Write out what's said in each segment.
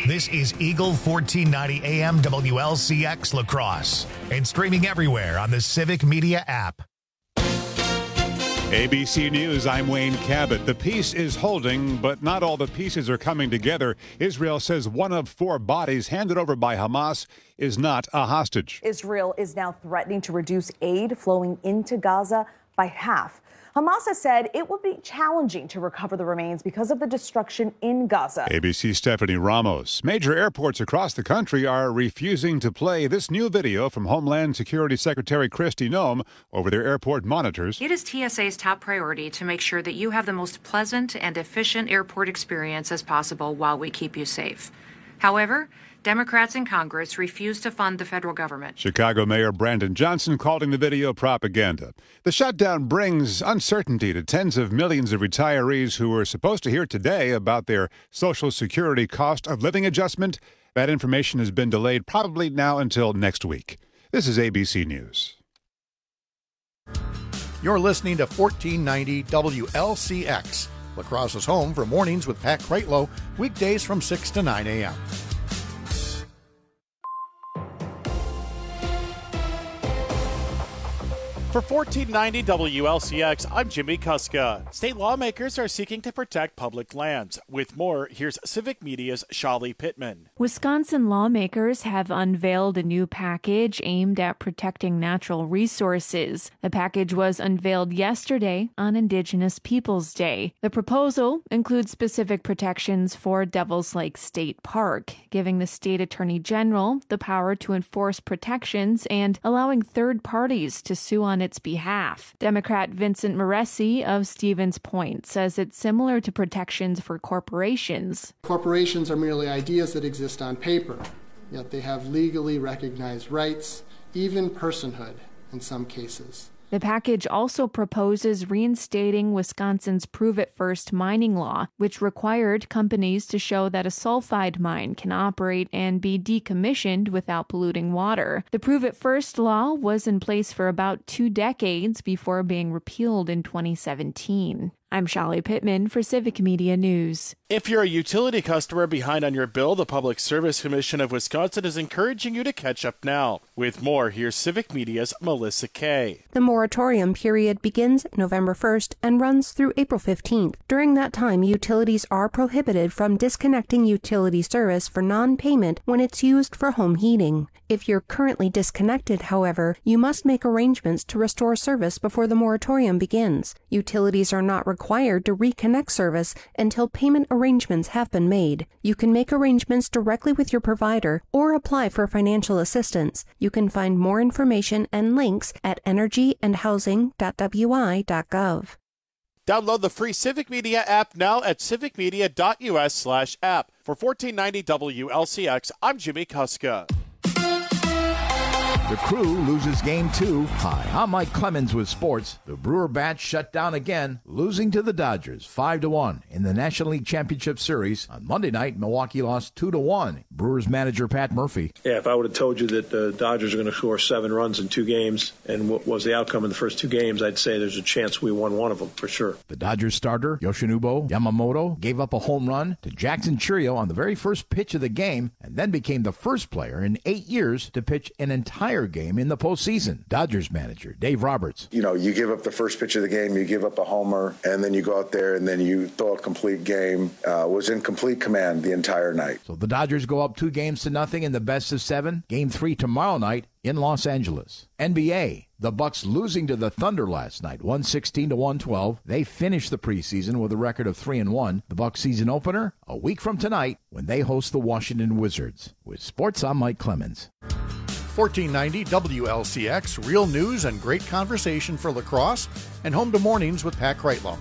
This is Eagle 1490 AM WLCX La Crosse and streaming everywhere on the Civic Media app. ABC News, I'm Wayne Cabot. The peace is holding, but not all the pieces are coming together. Israel says one of 4 bodies handed over by Hamas is not a hostage. Israel is now threatening to reduce aid flowing into Gaza by half. Hamas has said it would be challenging to recover the remains because of the destruction in Gaza. ABC's Stephanie Ramos. Major airports across the country are refusing to play this new video from Homeland Security Secretary Kristi Noem over their airport monitors. It is TSA's top priority to make sure that you have the most pleasant and efficient airport experience as possible while we keep you safe. However, Democrats in Congress refuse to fund the federal government. Chicago Mayor Brandon Johnson calling the video propaganda. The shutdown brings uncertainty to tens of millions of retirees who were supposed to hear today about their Social Security cost of living adjustment. That information has been delayed probably now until next week. This is ABC News. You're listening to 1490 WLCX, La Crosse's home for mornings with Pat Kreitlow, weekdays from 6 to 9 a.m. For 1490 WLCX, I'm Jimmy Kuska. State lawmakers are seeking to protect public lands. With more, here's Civic Media's Shali Pittman. Wisconsin lawmakers have unveiled a new package aimed at protecting natural resources. The package was unveiled yesterday on Indigenous Peoples Day. The proposal includes specific protections for Devil's Lake State Park, giving the state attorney general the power to enforce protections and allowing third parties to sue on its behalf. Democrat Vincent Moresi of Stevens Point says it's similar to protections for corporations. Corporations are merely ideas that exist on paper, yet they have legally recognized rights, even personhood in some cases. The package also proposes reinstating Wisconsin's Prove It First mining law, which required companies to show that a sulfide mine can operate and be decommissioned without polluting water. The Prove It First law was in place for about 2 decades before being repealed in 2017. I'm Shali Pittman for Civic Media News. If you're a utility customer behind on your bill, the Public Service Commission of Wisconsin is encouraging you to catch up now. With more, here's Civic Media's Melissa Kay. The moratorium period begins November 1st and runs through April 15th. During that time, utilities are prohibited from disconnecting utility service for non-payment when it's used for home heating. If you're currently disconnected, however, you must make arrangements to restore service before the moratorium begins. Utilities are not required to reconnect service until payment arrangements have been made. You can make arrangements directly with your provider or apply for financial assistance. You can find more information and links at energyandhousing.wi.gov. Download the free Civic Media app now at civicmedia.us/app. For 1490 WLCX, I'm Jimmy Kuska. The Crew loses Game 2. Hi, I'm Mike Clemens with sports. The Brewer Bats shut down again, losing to the Dodgers 5-1 in the National League Championship Series. On Monday night, Milwaukee lost 2-1. Brewers manager Pat Murphy. Yeah, if I would have told you that the Dodgers are going to score 7 runs in 2 games and what was the outcome in the first 2 games, I'd say there's a chance we won one of them for sure. The Dodgers starter, Yoshinobu Yamamoto, gave up a home run to Jackson Chourio on the very first pitch of the game and then became the first player in 8 years to pitch an entire game in the postseason. Dodgers manager Dave Roberts. You know, you give up the first pitch of the game, you give up a homer, and then you go out there and then you throw a complete game. Was in complete command the entire night. So the Dodgers go up 2-0 in the best of 7. Game 3 tomorrow night in Los Angeles. NBA. The Bucks losing to the Thunder last night, 116-112. They finished the preseason with a record of 3-1. The Bucks season opener a week from tonight when they host the Washington Wizards. With sports, I'm Mike Clemens. 1490 WLCX, real news and great conversation for La Crosse, and home to mornings with Pat Kreitlow.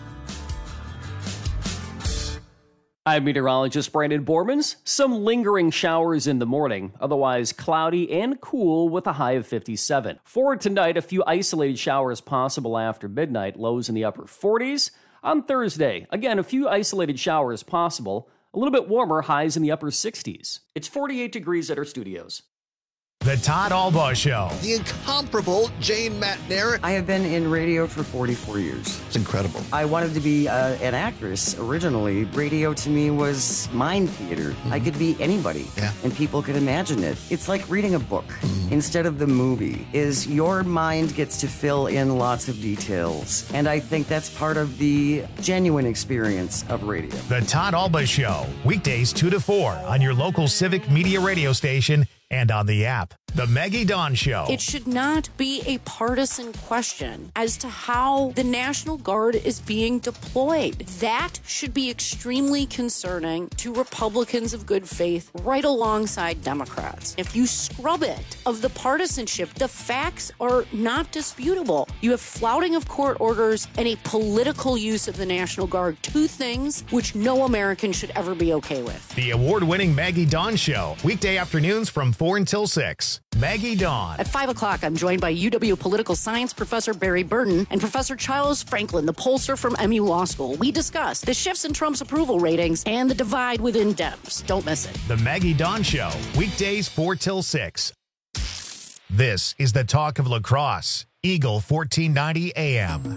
I'm meteorologist Brandon Bormans. Some lingering showers in the morning, otherwise cloudy and cool with a high of 57. For tonight, a few isolated showers possible after midnight, lows in the upper 40s. On Thursday, again, a few isolated showers possible, a little bit warmer, highs in the upper 60s. It's 48 degrees at our studios. The Todd Albaugh Show. The incomparable Jane Matner. I have been in radio for 44 years. It's incredible. I wanted to be an actress originally. Radio to me was mind theater. Mm-hmm. I could be anybody, and people could imagine it. It's like reading a book instead of the movie. Your mind gets to fill in lots of details, and I think that's part of the genuine experience of radio. The Todd Albaugh Show, weekdays 2 to 4 on your local Civic Media radio station and on the app. The Maggie Dawn Show. It should not be a partisan question as to how the National Guard is being deployed. That should be extremely concerning to Republicans of good faith right alongside Democrats. If you scrub it of the partisanship, the facts are not disputable. You have flouting of court orders and a political use of the National Guard, two things which no American should ever be okay with. The award-winning Maggie Dawn Show, weekday afternoons from 4 until 6. Maggie Dawn. At 5 o'clock, I'm joined by UW political science professor Barry Burton and Professor Charles Franklin, the pollster from MU Law School. We discuss the shifts in Trump's approval ratings and the divide within Dems. Don't miss it. The Maggie Dawn Show, weekdays 4 till 6. This is the talk of La Crosse, Eagle 1490 AM.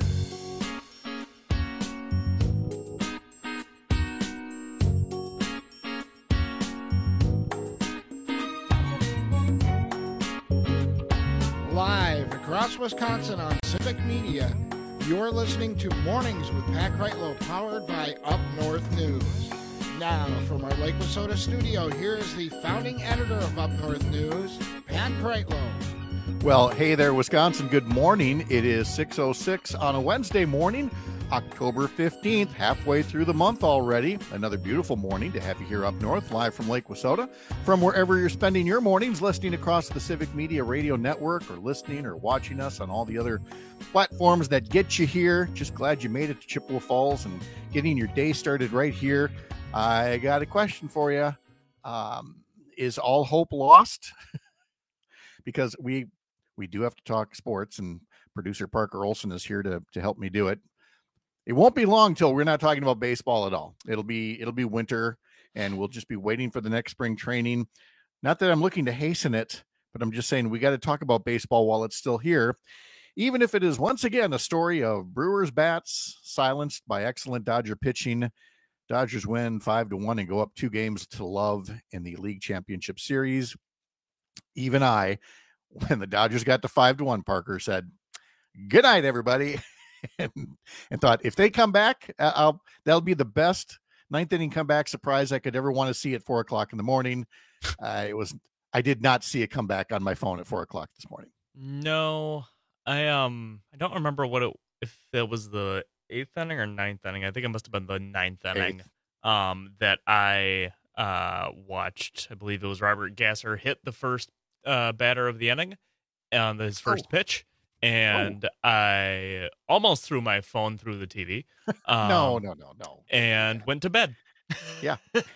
Live across Wisconsin on Civic Media, you're listening to Mornings with Pat Kreitlow, powered by Up North News. Now, from our Lake Wissota studio, here is the founding editor of Up North News, Pat Kreitlow. Well, hey there, Wisconsin. Good morning. It is 6:06 on a Wednesday morning, October 15th, halfway through the month already. Another beautiful morning to have you here up north, live from Lake Wissota. From wherever you're spending your mornings, listening across the Civic Media Radio Network, or listening or watching us on all the other platforms that get you here. Just glad you made it to Chippewa Falls and getting your day started right here. I got a question for you. Is all hope lost? Because we do have to talk sports, and producer Parker Olson is here to help me do it. It won't be long till we're not talking about baseball at all. It'll be winter, and we'll just be waiting for the next spring training. Not that I'm looking to hasten it, but I'm just saying we got to talk about baseball while it's still here, even if it is once again a story of Brewers bats silenced by excellent Dodger pitching. Dodgers win 5-1 and go up 2 games to love in the league championship series. Even I, when the Dodgers got to 5-1, Parker said, "Good night, everybody." and thought, if they come back, that'll be the best ninth inning comeback surprise I could ever want to see at 4 o'clock in the morning. I did not see a comeback on my phone at 4 o'clock this morning. No, I don't remember if it was the 8th inning or 9th inning. I think it must have been the 9th inning. That I watched. I believe it was Robert Gasser hit the first batter of the inning on his first pitch. And I almost threw my phone through the TV. No. And went to bed. Yeah.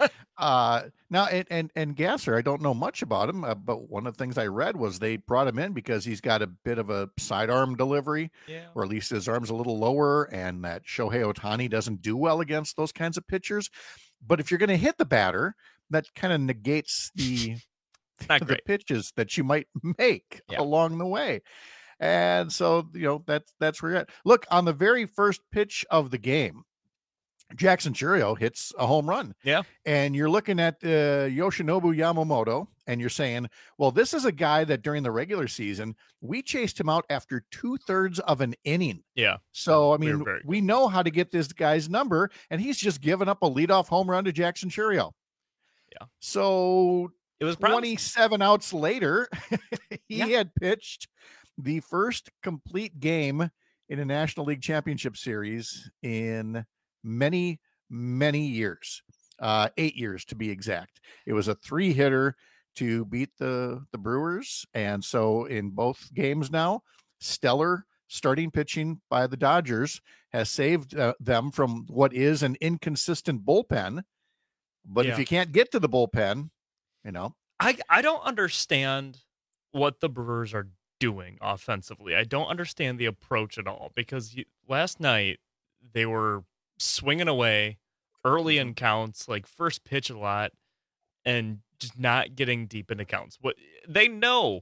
Now, and Gasser, I don't know much about him, but one of the things I read was they brought him in because he's got a bit of a sidearm delivery, or at least his arm's a little lower, and that Shohei Ohtani doesn't do well against those kinds of pitchers. But if you're going to hit the batter, that kind of negates the pitches that you might make along the way. And so, that's where you're at. Look, on the very first pitch of the game, Jackson Chourio hits a home run. Yeah. And you're looking at Yoshinobu Yamamoto, and you're saying, well, this is a guy that during the regular season, we chased him out after 2/3 of an inning. Yeah. So, I mean, we know how to get this guy's number, and he's just given up a leadoff home run to Jackson Chourio. Yeah. So it was 27 outs later, he had pitched the first complete game in a National League Championship Series in many, many years, 8 years to be exact. It was a 3-hitter to beat the Brewers. And so in both games now, stellar starting pitching by the Dodgers has saved them from what is an inconsistent bullpen. But if you can't get to the bullpen, I don't understand what the Brewers are doing offensively. I don't understand the approach at all, because last night they were swinging away early in counts, like first pitch a lot, and just not getting deep into counts. What they know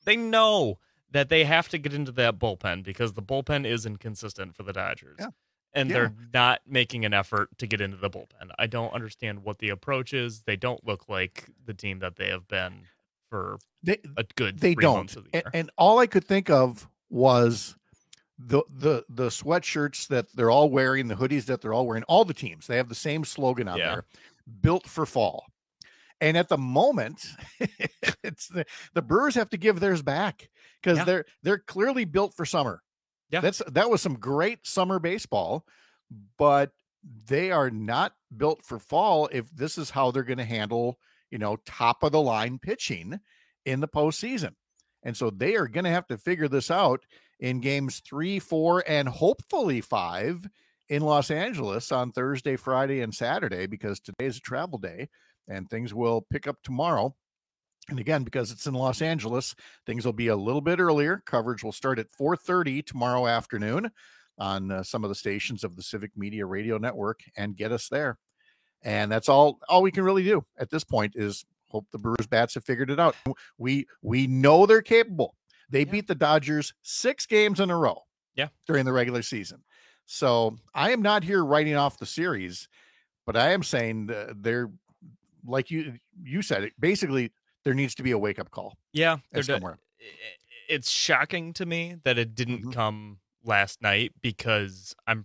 that they have to get into that bullpen because the bullpen is inconsistent for the Dodgers. Yeah. And they're not making an effort to get into the bullpen. I don't understand what the approach is. They don't look like the team that they have been for a good 3 months of the year. And all I could think of was the sweatshirts that they're all wearing, the hoodies that they're all wearing, all the teams. They have the same slogan on there, built for fall. And at the moment, it's the Brewers have to give theirs back because they're clearly built for summer. Yeah, that was some great summer baseball, but they are not built for fall if this is how they're going to handle, top of the line pitching in the postseason. And so they are going to have to figure this out in games 3, 4, and hopefully 5 in Los Angeles on Thursday, Friday, and Saturday, because today is a travel day and things will pick up tomorrow. And again, because it's in Los Angeles, things will be a little bit earlier. Coverage will start at 4:30 tomorrow afternoon on some of the stations of the Civic Media Radio Network and get us there. And that's all we can really do at this point is hope the Brewers bats have figured it out. We know they're capable. They beat the Dodgers 6 games in a row during the regular season. So I am not here writing off the series, but I am saying they're, like you said, it basically there needs to be a wake-up call. Yeah. Somewhere. It's shocking to me that it didn't come last night because I'm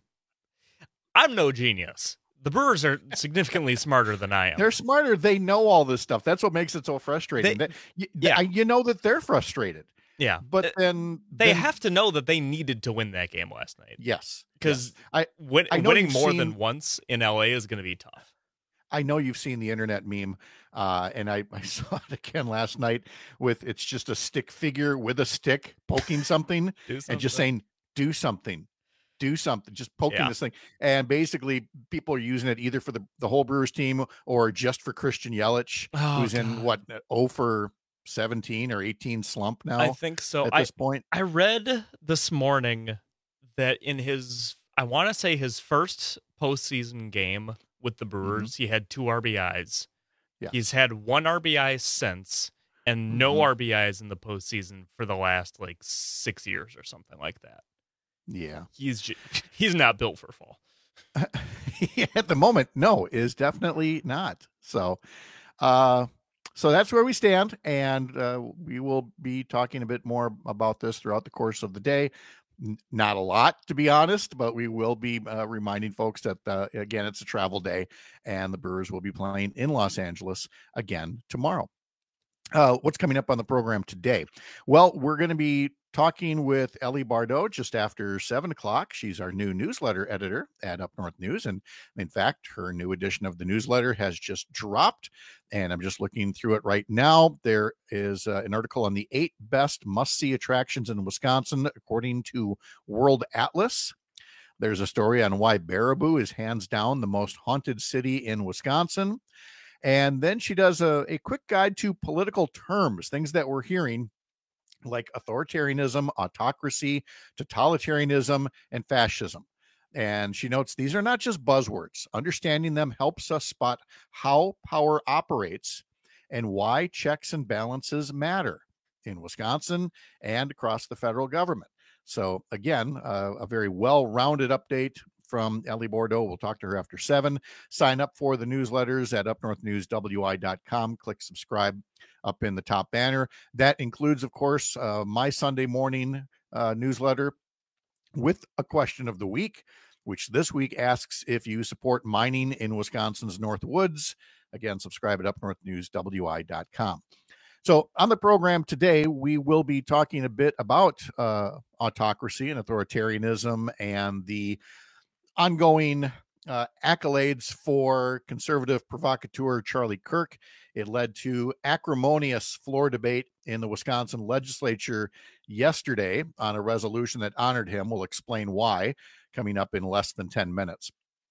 no genius. The Brewers are significantly smarter than I am. They're smarter. They know all this stuff. That's what makes it so frustrating. You know that they're frustrated. Yeah. But then they have to know that they needed to win that game last night. Yes. Because winning more than once in LA is going to be tough. I know you've seen the internet meme, and I saw it again last night with it's just a stick figure with a stick poking something and just saying, do something, just poking this thing. And basically people are using it either for the whole Brewers team or just for Christian Yelich, who's in 0 for 17 or 18 slump now. I think so. At this point. I read this morning that in I want to say his first postseason game with the Brewers, he had 2 RBIs. Yeah. He's had 1 RBI since, and no RBIs in the postseason for the last 6 years or something like that. Yeah, he's not built for fall. At the moment, no, is definitely not. So, so that's where we stand, and we will be talking a bit more about this throughout the course of the day. Not a lot, to be honest, but we will be reminding folks that, again, it's a travel day, and the Brewers will be playing in Los Angeles again tomorrow. What's coming up on the program today? Well, we're going to be talking with Ellie Bardot just after 7 o'clock. She's our new newsletter editor at Up North News. And in fact, her new edition of the newsletter has just dropped. And I'm just looking through it right now. There is an article on the 8 best must-see attractions in Wisconsin, according to World Atlas. There's a story on why Baraboo is hands down the most haunted city in Wisconsin. And then she does a quick guide to political terms, things that we're hearing like authoritarianism, autocracy, totalitarianism, and fascism. And she notes these are not just buzzwords. Understanding them helps us spot how power operates and why checks and balances matter in Wisconsin and across the federal government. So again, a very well-rounded update from Ellie Bordeaux. We'll talk to her after 7. Sign up for the newsletters at upnorthnewswi.com. Click subscribe up in the top banner. That includes, of course, my Sunday morning newsletter with a question of the week, which this week asks if you support mining in Wisconsin's North Woods. Again, subscribe at upnorthnewswi.com. So on the program today, we will be talking a bit about autocracy and authoritarianism and the ongoing accolades for conservative provocateur Charlie Kirk. It led to acrimonious floor debate in the Wisconsin legislature yesterday on a resolution that honored him. We'll explain why coming up in less than 10 minutes.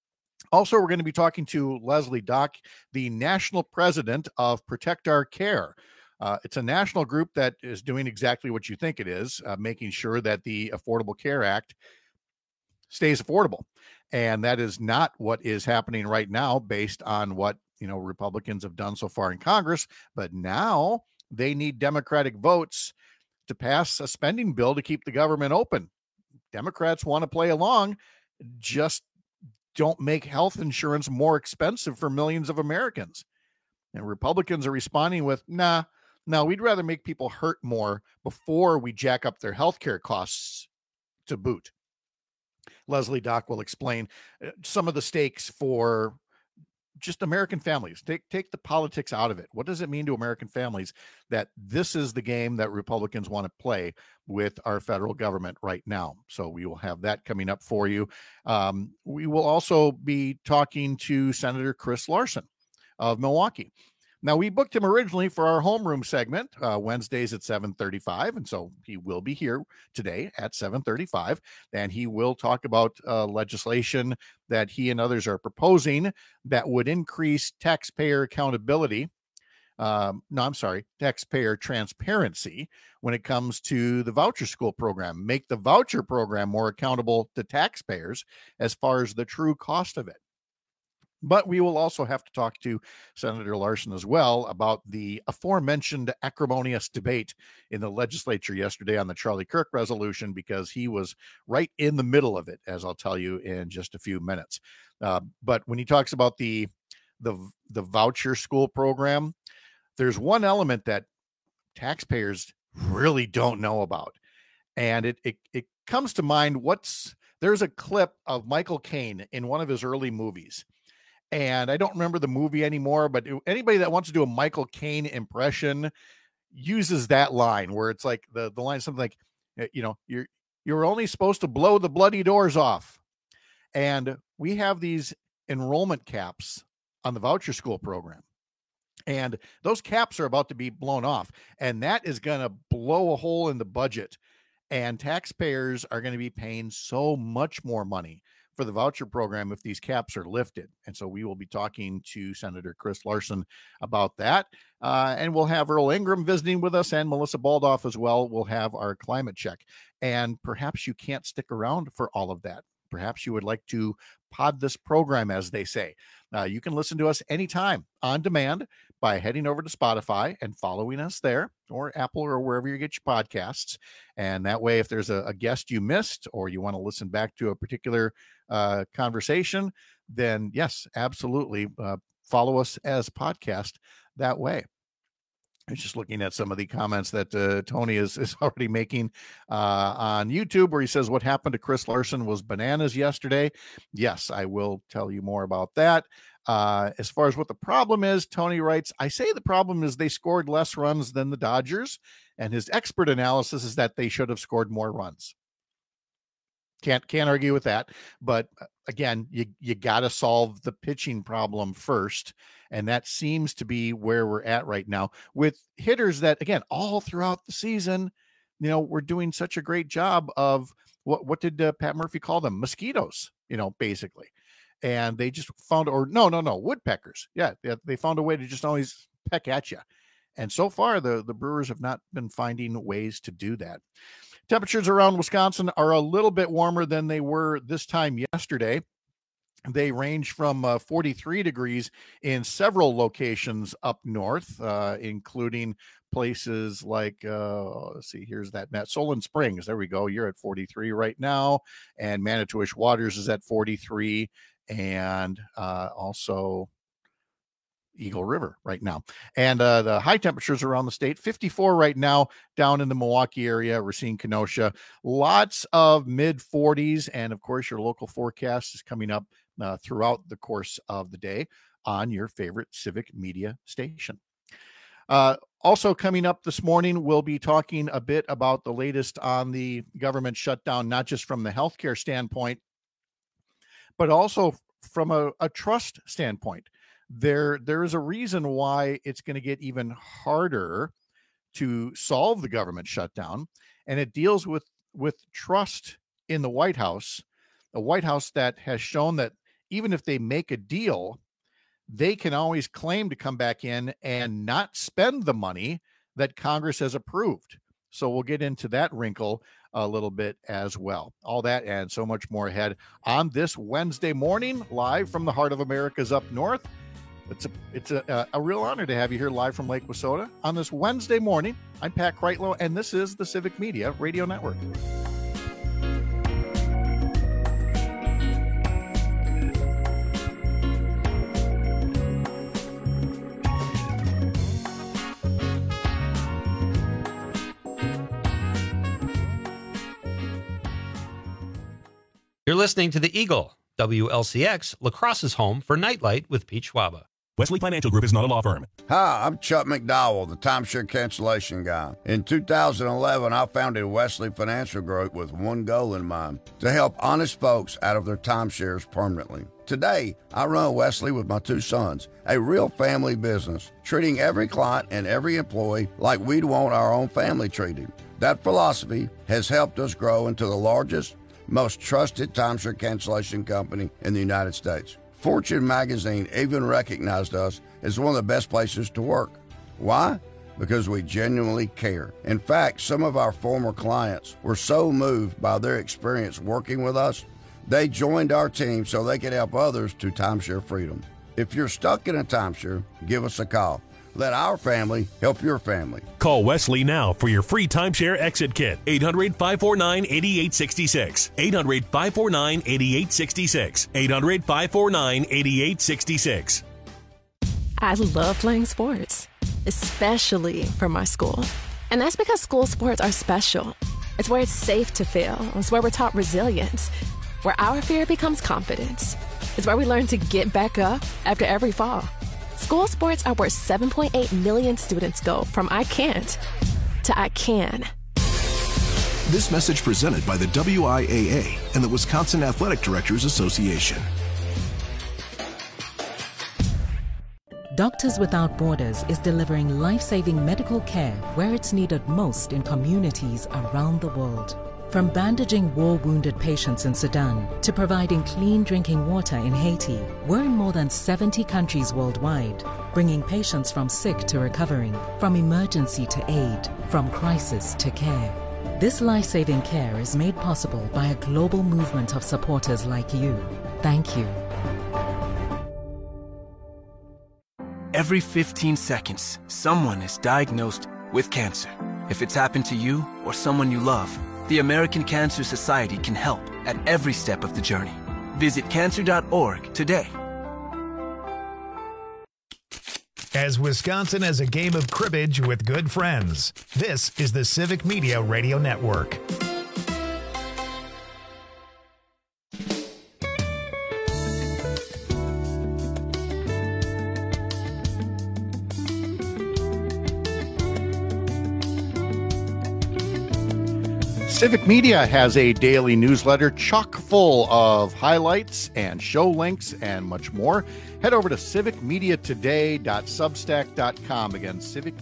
Also, we're going to be talking to Leslie Dock, the national president of Protect Our Care. It's a national group that is doing exactly what you think it is, making sure that the Affordable Care Act stays affordable. And that is not what is happening right now based on what Republicans have done so far in Congress, but now they need Democratic votes to pass a spending bill to keep the government open. Democrats want to play along, just don't make health insurance more expensive for millions of Americans. And Republicans are responding with, no, we'd rather make people hurt more before we jack up their health care costs to boot. Leslie Dock will explain some of the stakes for just American families. Take the politics out of it. What does it mean to American families that this is the game that Republicans want to play with our federal government right now? So we will have that coming up for you. We will also be talking to Senator Chris Larson of Milwaukee. Now, we booked him originally for our homeroom segment, Wednesdays at 7:35, and so he will be here today at 7:35, and he will talk about legislation that he and others are proposing that would increase taxpayer accountability. Taxpayer transparency when it comes to the voucher school program, make the voucher program more accountable to taxpayers as far as the true cost of it. But we will also have to talk to Senator Larson as well about the aforementioned acrimonious debate in the legislature yesterday on the Charlie Kirk resolution, because he was right in the middle of it, as I'll tell you in just a few minutes. But when he talks about the voucher school program, there's one element that taxpayers really don't know about. And it comes to mind, there's a clip of Michael Caine in one of his early movies. And I don't remember the movie anymore, but anybody that wants to do a Michael Caine impression uses that line where it's like the line something like, you're only supposed to blow the bloody doors off. And we have these enrollment caps on the voucher school program. And those caps are about to be blown off. And that is going to blow a hole in the budget. And taxpayers are going to be paying so much more money for the voucher program if these caps are lifted. And so we will be talking to Senator Chris Larson about that. And we'll have Earl Ingram visiting with us and Melissa Baldoff as well. We'll have our climate check. And perhaps you can't stick around for all of that. Perhaps you would like to pod this program, as they say. You can listen to us anytime on demand by heading over to Spotify and following us there, or Apple, or wherever you get your podcasts. And that way, if there's a guest you missed, or you want to listen back to a particular conversation, then yes, absolutely, follow us as podcast that way. I was just looking at some of the comments that Tony is already making on YouTube, where he says, what happened to Chris Larson was bananas yesterday. Yes, I will tell you more about that. As far as what the problem is, Tony writes, I say the problem is they scored less runs than the Dodgers, and his expert analysis is that they should have scored more runs. Can't argue with that. But again, you got to solve the pitching problem first. And that seems to be where we're at right now with hitters that, again, all throughout the season, we're doing such a great job of what did Pat Murphy call them? Mosquitoes, basically. And they just found, woodpeckers. Yeah. They found a way to just always peck at you. And so far, the Brewers have not been finding ways to do that. Temperatures around Wisconsin are a little bit warmer than they were this time yesterday. They range from 43 degrees in several locations up north, including places like, let's see, here's that net. Solon Springs, there we go. You're at 43 right now. And Manitowish Waters is at 43. And also Eagle River right now. And the high temperatures around the state, 54 right now down in the Milwaukee area, Racine, Kenosha, lots of mid 40s. And of course, your local forecast is coming up throughout the course of the day on your favorite civic media station. Also coming up this morning, we'll be talking a bit about the latest on the government shutdown, not just from the healthcare standpoint, but also from a trust standpoint. There is a reason why it's going to get even harder to solve the government shutdown, and it deals with trust in the White House, a White House that has shown that even if they make a deal, they can always claim to come back in and not spend the money that Congress has approved. So we'll get into that wrinkle a little bit as well. All that and so much more ahead on this Wednesday morning, live from the heart of America's up north. It's a real honor to have you here live from Lake Wissota on this Wednesday morning. I'm Pat Kreitlow, and this is the Civic Media Radio Network. You're listening to The Eagle, WLCX, La Crosse's home for Nightlight with Pete Schwaba. Wesley Financial Group is not a law firm. Hi, I'm Chuck McDowell, the timeshare cancellation guy. In 2011, I founded Wesley Financial Group with one goal in mind, to help honest folks out of their timeshares permanently. Today, I run Wesley with my two sons, a real family business, treating every client and every employee like we'd want our own family treated. That philosophy has helped us grow into the largest, most trusted timeshare cancellation company in the United States. Fortune magazine even recognized us as one of the best places to work. Why? Because we genuinely care. In fact, some of our former clients were so moved by their experience working with us, they joined our team so they could help others to timeshare freedom. If you're stuck in a timeshare, give us a call. Let our family help your family. Call Wesley now for your free timeshare exit kit. 800-549-8866. 800-549-8866. 800-549-8866. I love playing sports, especially for my school. And that's because school sports are special. It's where it's safe to fail. It's where we're taught resilience, where our fear becomes confidence. It's where we learn to get back up after every fall. School sports are where 7.8 million students go from I can't to I can. This message presented by the WIAA and the Wisconsin Athletic Directors Association. Doctors Without Borders is delivering life-saving medical care where it's needed most in communities around the world. From bandaging war-wounded patients in Sudan to providing clean drinking water in Haiti, we're in more than 70 countries worldwide, bringing patients from sick to recovering, from emergency to aid, from crisis to care. This life-saving care is made possible by a global movement of supporters like you. Thank you. Every 15 seconds, someone is diagnosed with cancer. If it's happened to you or someone you love, the American Cancer Society can help at every step of the journey. Visit cancer.org today. As Wisconsin has a game of cribbage with good friends, this is the Civic Media Radio Network. Civic Media has a daily newsletter chock full of highlights and show links and much more. Head over to civicmediatoday.substack.com. Again,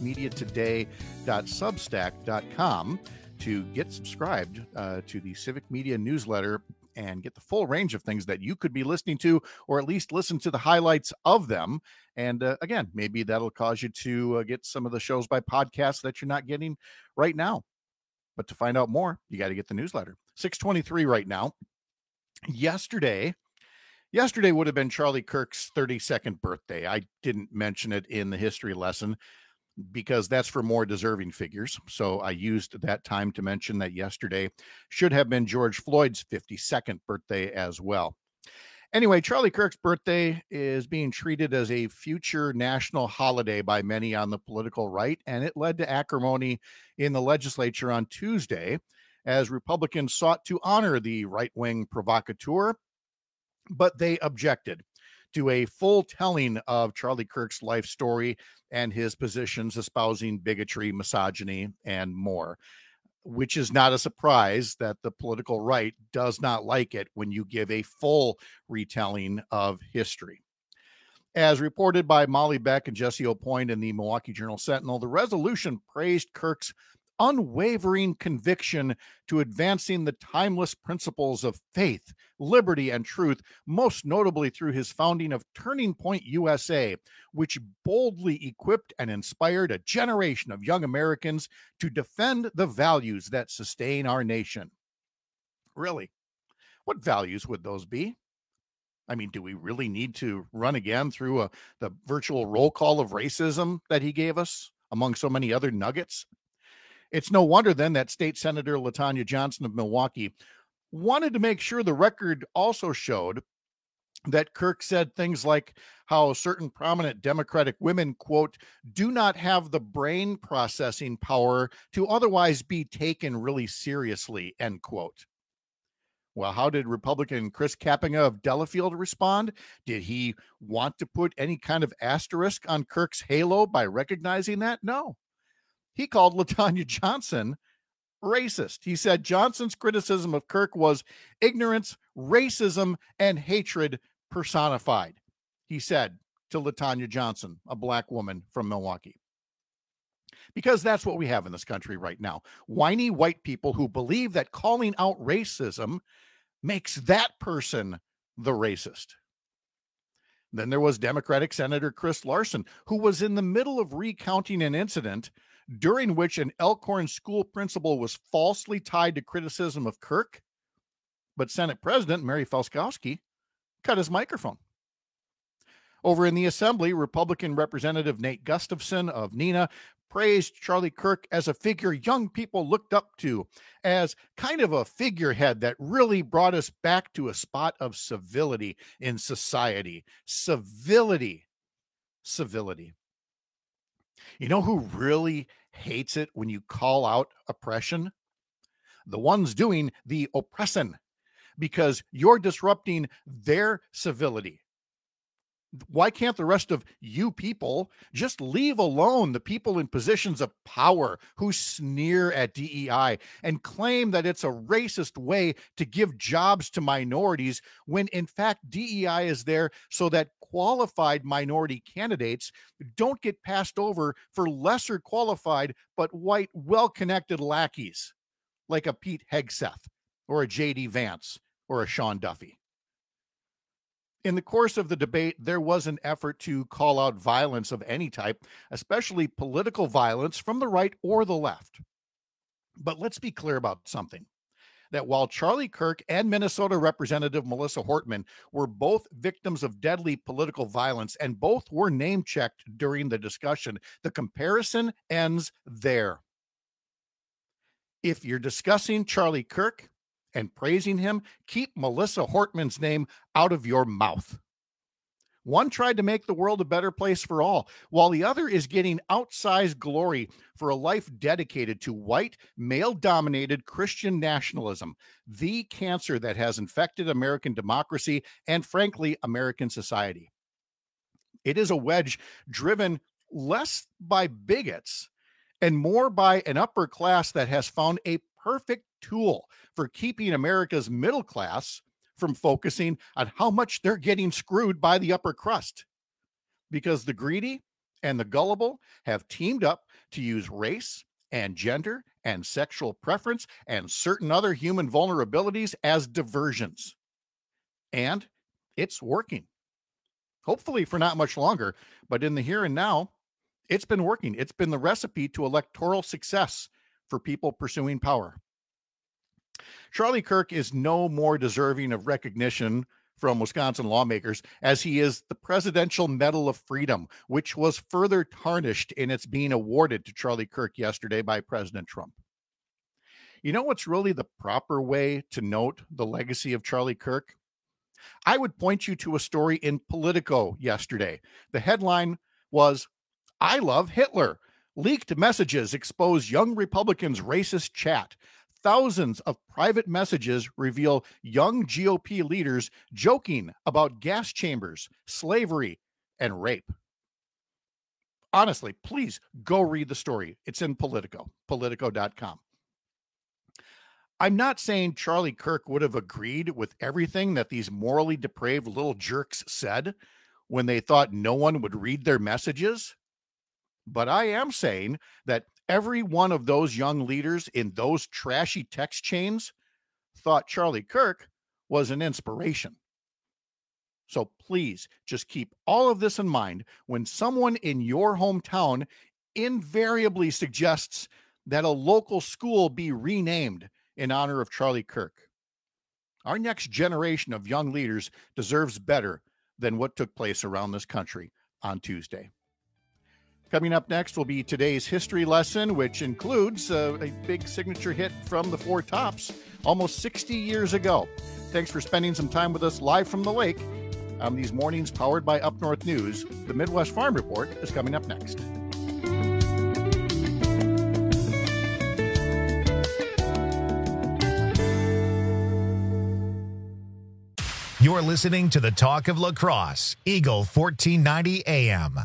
civicmediatoday.substack.com to get subscribed to the Civic Media newsletter and get the full range of things that you could be listening to, or at least listen to the highlights of them. And again, maybe that'll cause you to get some of the shows by podcast that you're not getting right now. But to find out more, you got to get the newsletter. 6:23 right now. Yesterday would have been Charlie Kirk's 32nd birthday. I didn't mention it in the history lesson because that's for more deserving figures. So I used that time to mention that yesterday should have been George Floyd's 52nd birthday as well. Anyway, Charlie Kirk's birthday is being treated as a future national holiday by many on the political right, and it led to acrimony in the legislature on Tuesday as Republicans sought to honor the right-wing provocateur, but they objected to a full telling of Charlie Kirk's life story and his positions espousing bigotry, misogyny, and more, which is not a surprise that the political right does not like it when you give a full retelling of history. As reported by Molly Beck and Jesse O'Point in the Milwaukee Journal-Sentinel, the resolution praised Kirk's unwavering conviction to advancing the timeless principles of faith, liberty, and truth, most notably through his founding of Turning Point USA, which boldly equipped and inspired a generation of young Americans to defend the values that sustain our nation. Really, what values would those be? I mean, do we really need to run again through the virtual roll call of racism that he gave us among so many other nuggets? It's no wonder then that State Senator LaTonya Johnson of Milwaukee wanted to make sure the record also showed that Kirk said things like how certain prominent Democratic women, quote, do not have the brain processing power to otherwise be taken really seriously, end quote. Well, how did Republican Chris Kapenga of Delafield respond? Did he want to put any kind of asterisk on Kirk's halo by recognizing that? No. He called LaTonya Johnson racist. He said Johnson's criticism of Kirk was ignorance, racism, and hatred personified, he said to LaTonya Johnson, a black woman from Milwaukee. Because that's what we have in this country right now. Whiny white people who believe that calling out racism makes that person the racist. Then there was Democratic Senator Chris Larson, who was in the middle of recounting an incident during which an Elkhorn school principal was falsely tied to criticism of Kirk, but Senate President Mary Felskowski cut his microphone. Over in the Assembly, Republican Representative Nate Gustafson of Neenah praised Charlie Kirk as a figure young people looked up to, as kind of a figurehead that really brought us back to a spot of civility in society. Civility. You know who really hates it when you call out oppression? The ones doing the oppression, because you're disrupting their civility. Why can't the rest of you people just leave alone the people in positions of power who sneer at DEI and claim that it's a racist way to give jobs to minorities, when in fact DEI is there so that qualified minority candidates don't get passed over for lesser qualified but white, well-connected lackeys like a Pete Hegseth or a J.D. Vance or a Sean Duffy. In the course of the debate, there was an effort to call out violence of any type, especially political violence from the right or the left. But let's be clear about something, that while Charlie Kirk and Minnesota Representative Melissa Hortman were both victims of deadly political violence and both were name-checked during the discussion, the comparison ends there. If you're discussing Charlie Kirk and praising him, keep Melissa Hortman's name out of your mouth. One tried to make the world a better place for all, while the other is getting outsized glory for a life dedicated to white, male-dominated Christian nationalism, the cancer that has infected American democracy and, frankly, American society. It is a wedge driven less by bigots and more by an upper class that has found a perfect tool for keeping America's middle class from focusing on how much they're getting screwed by the upper crust. Because the greedy and the gullible have teamed up to use race and gender and sexual preference and certain other human vulnerabilities as diversions. And it's working. Hopefully for not much longer, but in the here and now, it's been working. It's been the recipe to electoral success for people pursuing power. Charlie Kirk is no more deserving of recognition from Wisconsin lawmakers as he is the Presidential Medal of Freedom, which was further tarnished in its being awarded to Charlie Kirk yesterday by President Trump. You know what's really the proper way to note the legacy of Charlie Kirk? I would point you to a story in Politico yesterday. The headline was, "I Love Hitler. Leaked messages expose young Republicans' racist chat. Thousands of private messages reveal young GOP leaders joking about gas chambers, slavery, and rape." Honestly, please go read the story. It's in Politico, Politico.com. I'm not saying Charlie Kirk would have agreed with everything that these morally depraved little jerks said when they thought no one would read their messages. But I am saying that every one of those young leaders in those trashy text chains thought Charlie Kirk was an inspiration. So please just keep all of this in mind when someone in your hometown invariably suggests that a local school be renamed in honor of Charlie Kirk. Our next generation of young leaders deserves better than what took place around this country on Tuesday. Coming up next will be today's history lesson, which includes a big signature hit from the Four Tops almost 60 years ago. Thanks for spending some time with us live from the lake on these mornings powered by Up North News. The Midwest Farm Report is coming up next. You're listening to the Talk of La Crosse, Eagle 1490 AM.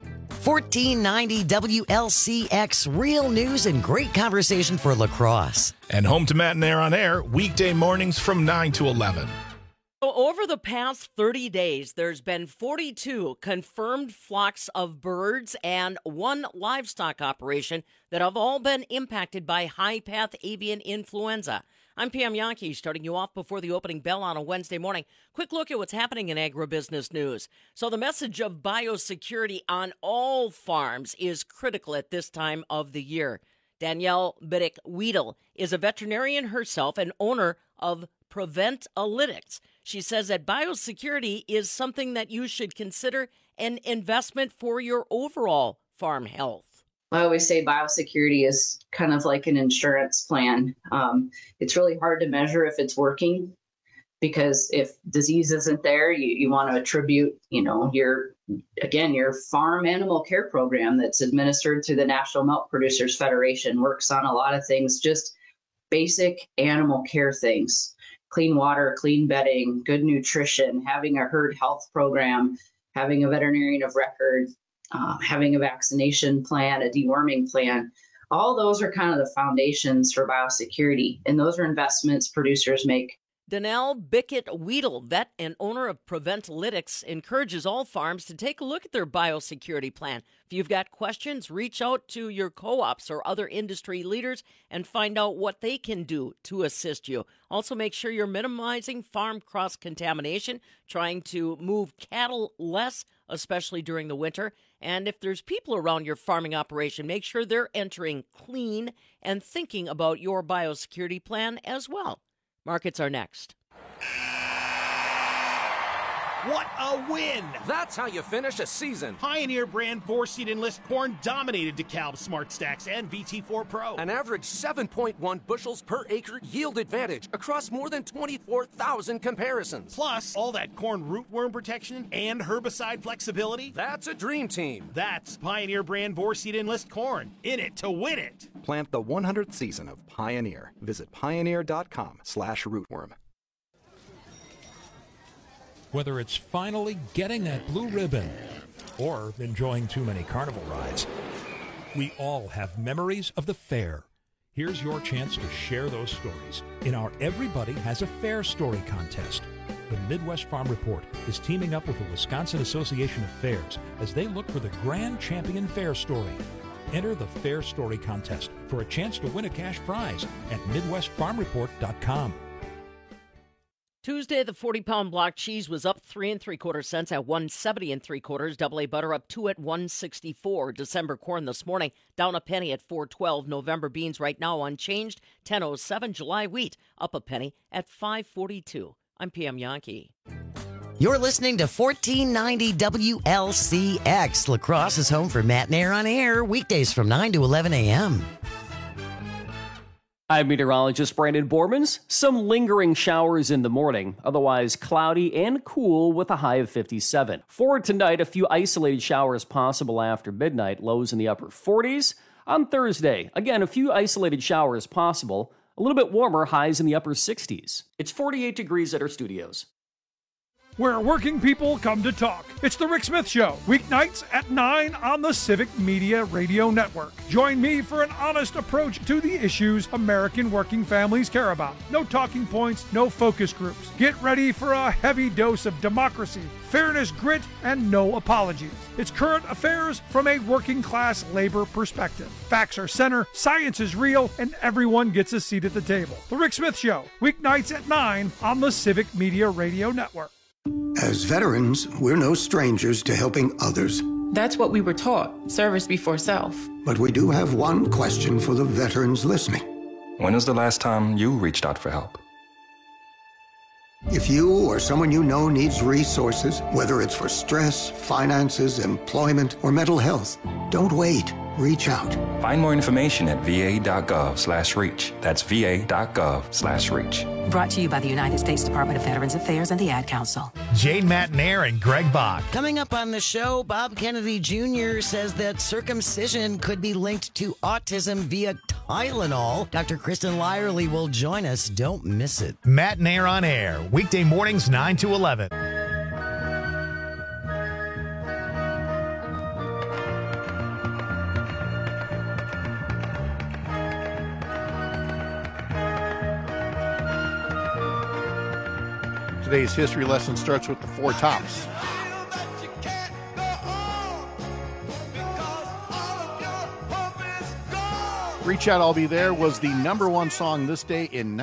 1490 WLCX, real news and great conversation for La Crosse. And home to Matt and Air on Air, weekday mornings from 9 to 11. Over the past 30 days, there's been 42 confirmed flocks of birds and one livestock operation that have all been impacted by high-path avian influenza. I'm Pam Yankee, starting you off before the opening bell on a Wednesday morning. Quick look at what's happening in agribusiness news. So the message of biosecurity on all farms is critical at this time of the year. Danielle Biddick-Weedle is a veterinarian herself and owner of Preventalytics. She says that biosecurity is something that you should consider an investment for your overall farm health. I always say biosecurity is kind of like an insurance plan. It's really hard to measure if it's working, because if disease isn't there, you want to attribute, your farm animal care program that's administered through the National Milk Producers Federation works on a lot of things, just basic animal care things. Clean water, clean bedding, good nutrition, having a herd health program, having a veterinarian of record, having a vaccination plan, a deworming plan. All those are kind of the foundations for biosecurity, and those are investments producers make. Danielle Bickett-Weedle, vet and owner of Preventalytics, encourages all farms to take a look at their biosecurity plan. If you've got questions, reach out to your co-ops or other industry leaders and find out what they can do to assist you. Also, make sure you're minimizing farm cross-contamination, trying to move cattle less, especially during the winter. And if there's people around your farming operation, make sure they're entering clean and thinking about your biosecurity plan as well. Markets are next. What a win! That's how you finish a season. Pioneer brand 4-seed Enlist corn dominated DeKalb Smart Stacks and VT4 Pro. An average 7.1 bushels per acre yield advantage across more than 24,000 comparisons. Plus, all that corn rootworm protection and herbicide flexibility. That's a dream team. That's Pioneer brand 4-seed Enlist corn. In it to win it. Plant the 100th season of Pioneer. Visit pioneer.com/rootworm. Whether it's finally getting that blue ribbon or enjoying too many carnival rides, we all have memories of the fair. Here's your chance to share those stories in our Everybody Has a Fair Story contest. The Midwest Farm Report is teaming up with the Wisconsin Association of Fairs as they look for the grand champion fair story. Enter the Fair Story contest for a chance to win a cash prize at MidwestFarmReport.com. Tuesday, the 40-pound block cheese was up 3 3/4 cents at 170 3/4. Double A butter up 2 at 164. December corn this morning down a penny at 4.12. November beans right now unchanged 10.07. July wheat up a penny at 5.42. I'm Pam Yankee. You're listening to 1490 WLCX. La Crosse is home for Matt and Air on Air, weekdays from 9 to 11 a.m. I'm meteorologist Brandon Bormans. Some lingering showers in the morning, otherwise cloudy and cool with a high of 57. For tonight, a few isolated showers possible after midnight, lows in the upper 40s. On Thursday, again, a few isolated showers possible, a little bit warmer, highs in the upper 60s. It's 48 degrees at our studios. Where working people come to talk. It's The Rick Smith Show, weeknights at 9 on the Civic Media Radio Network. Join me for an honest approach to the issues American working families care about. No talking points, no focus groups. Get ready for a heavy dose of democracy, fairness, grit, and no apologies. It's current affairs from a working class labor perspective. Facts are center, science is real, and everyone gets a seat at the table. The Rick Smith Show, weeknights at 9 on the Civic Media Radio Network. As veterans, we're no strangers to helping others. That's what we were taught, service before self. But we do have one question for the veterans listening. When was the last time you reached out for help? If you or someone you know needs resources, whether it's for stress, finances, employment, or mental health, don't wait. Reach out. Find more information at va.gov/reach. That's va.gov/reach. Brought to you by the United States Department of Veterans Affairs and the Ad Council. Jane Matnair and Greg Bach. Coming up on the show, Bob Kennedy Jr. says that circumcision could be linked to autism via Tylenol. Dr. Kristen Lyerly will join us. Don't miss it. Matnair on Air, weekday mornings 9 to 11. Today's history lesson starts with the Four Tops. Reach Out, I'll Be There was the number one song this day in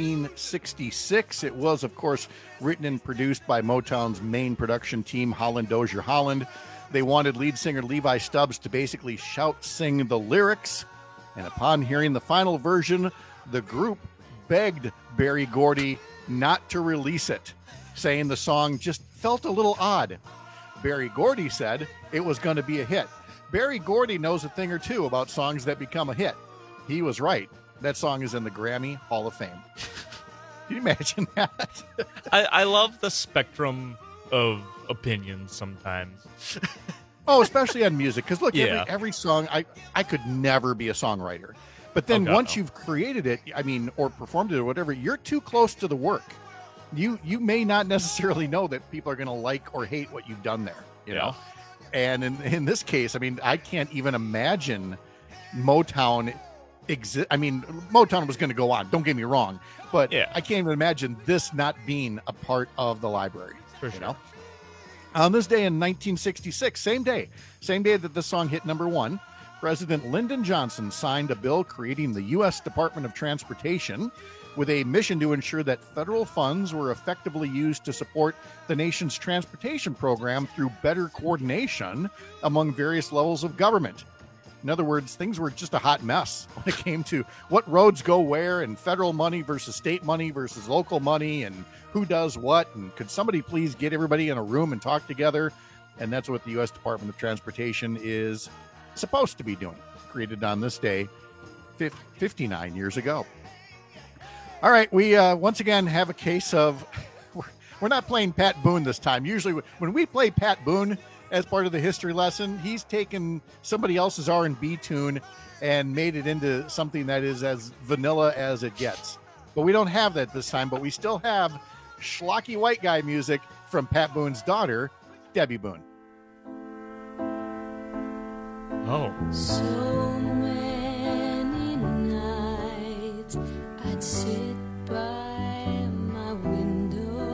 1966. It was, of course, written and produced by Motown's main production team, Holland Dozier Holland. They wanted lead singer Levi Stubbs to basically sing the lyrics. And upon hearing the final version, the group begged Berry Gordy not to release it, saying the song just felt a little odd. Berry Gordy said it was going to be a hit. Berry Gordy knows a thing or two about songs that become a hit. He was right. That song is in the Grammy Hall of Fame. Can you imagine that? I love the spectrum of opinions sometimes. Oh, especially on music. Because look, every song, I could never be a songwriter. But then once you've created it, or performed it or whatever, you're too close to the work. You may not necessarily know that people are going to like or hate what you've done there, you know? And in this case, I can't even imagine Motown Motown was going to go on, don't get me wrong, but I can't even imagine this not being a part of the library. For sure. You know? On this day in 1966, same day that this song hit number one, President Lyndon Johnson signed a bill creating the U.S. Department of Transportation with a mission to ensure that federal funds were effectively used to support the nation's transportation program through better coordination among various levels of government. In other words, things were just a hot mess when it came to what roads go where and federal money versus state money versus local money and who does what. And could somebody please get everybody in a room and talk together? And that's what the U.S. Department of Transportation is supposed to be doing, created on this day 59 years ago. All right, we once again have a case of, we're not playing Pat Boone this time. Usually when we play Pat Boone as part of the history lesson, he's taken somebody else's R&B tune and made it into something that is as vanilla as it gets. But we don't have that this time, but we still have schlocky white guy music from Pat Boone's daughter, Debbie Boone. Oh. So many nights I'd sit by my window.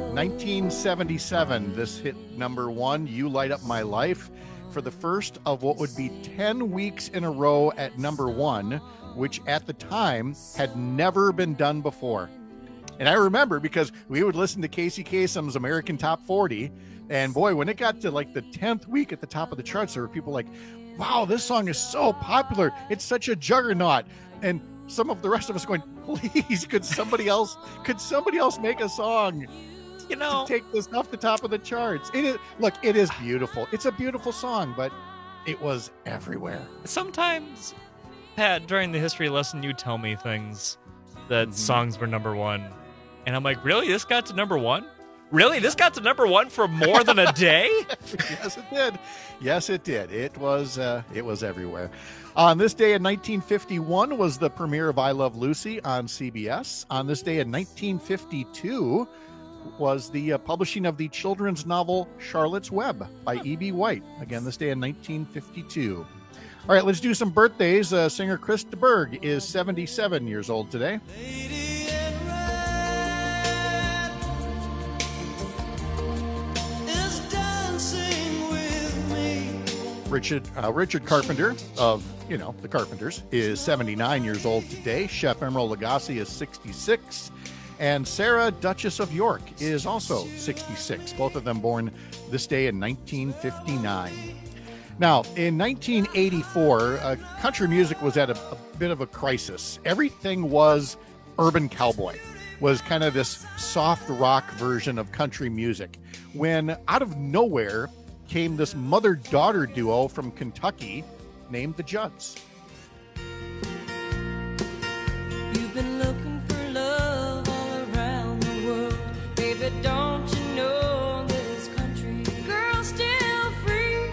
1977, this hit number one, You Light Up My Life, for the first of what would be 10 weeks in a row at number one, which at the time had never been done before. And I remember because we would listen to Casey Kasem's American Top 40, and boy, when it got to like the 10th week at the top of the charts, there were people like, wow, this song is so popular. It's such a juggernaut. And some of the rest of us going, please, could somebody else make a song, to take this off the top of the charts? It is beautiful. It's a beautiful song, but it was everywhere. Sometimes, Pat, during the history lesson, you tell me things that songs were number one. And I'm like, really? This got to number one? Really? This got to number one for more than a day? Yes, it did. Yes, it did. It was everywhere. On this day in 1951 was the premiere of I Love Lucy on CBS. On this day in 1952 was the publishing of the children's novel Charlotte's Web by E.B. White. Again, this day in 1952. All right, let's do some birthdays. Singer Chris de Burgh is 77 years old today. Richard Carpenter of, the Carpenters is 79 years old today. Chef Emeril Lagasse is 66. And Sarah, Duchess of York, is also 66. Both of them born this day in 1959. Now, in 1984, country music was at a bit of a crisis. Everything was urban cowboy. was kind of this soft rock version of country music, when out of nowhere came this mother-daughter duo from Kentucky named the Judds. You've been looking for love all around the world. Baby, don't you know this country girl's still free?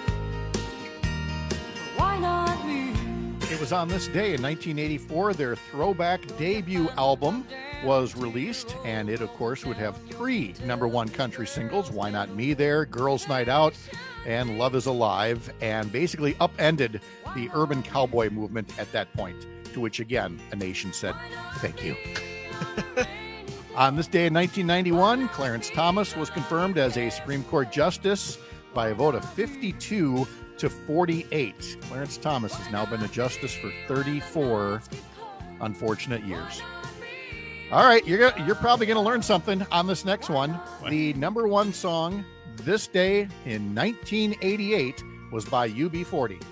Why not me? It was on this day in 1984 their throwback debut album was released, and it, of course, would have 3 #1 country singles: Why Not Me There, Girls Night Out, and Love Is Alive, and basically upended the urban cowboy movement at that point, to which, again, a nation said, thank you. On this day in 1991, Clarence Thomas was confirmed as a Supreme Court justice by a vote of 52 to 48. Clarence Thomas has now been a justice for 34 unfortunate years. All right, you're probably going to learn something on this next one. What? The #1 song this day in 1988 was by UB40.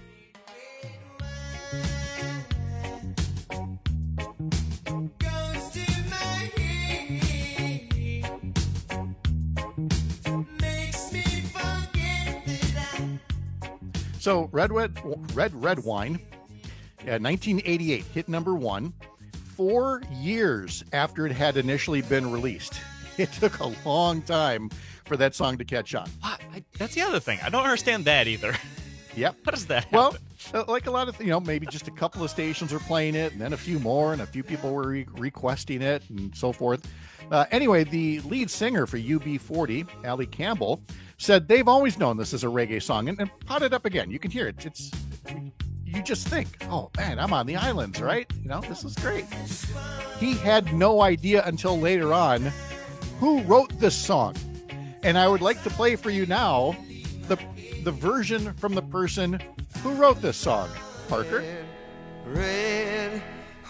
So Red Wine, 1988, hit #1. 4 years after it had initially been released. It took a long time for that song to catch on. That's the other thing. I don't understand that either. Yep. How does that happen? Well, like a lot of, maybe just a couple of stations were playing it, and then a few more, and a few people were requesting it, and so forth. Anyway, the lead singer for UB40, Allie Campbell, said they've always known this is a reggae song, and pot it up again. You can hear it. You just think, oh man, I'm on the islands, right? This is great. He had no idea until later on who wrote this song. And I would like to play for you now the version from the person who wrote this song. Parker? Red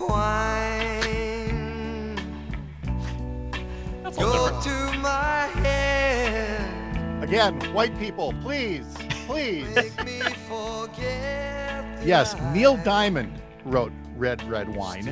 wine. That's all different. Go to my head. Again, white people, please. Make me forget. Yes, Neil Diamond wrote Red Wine.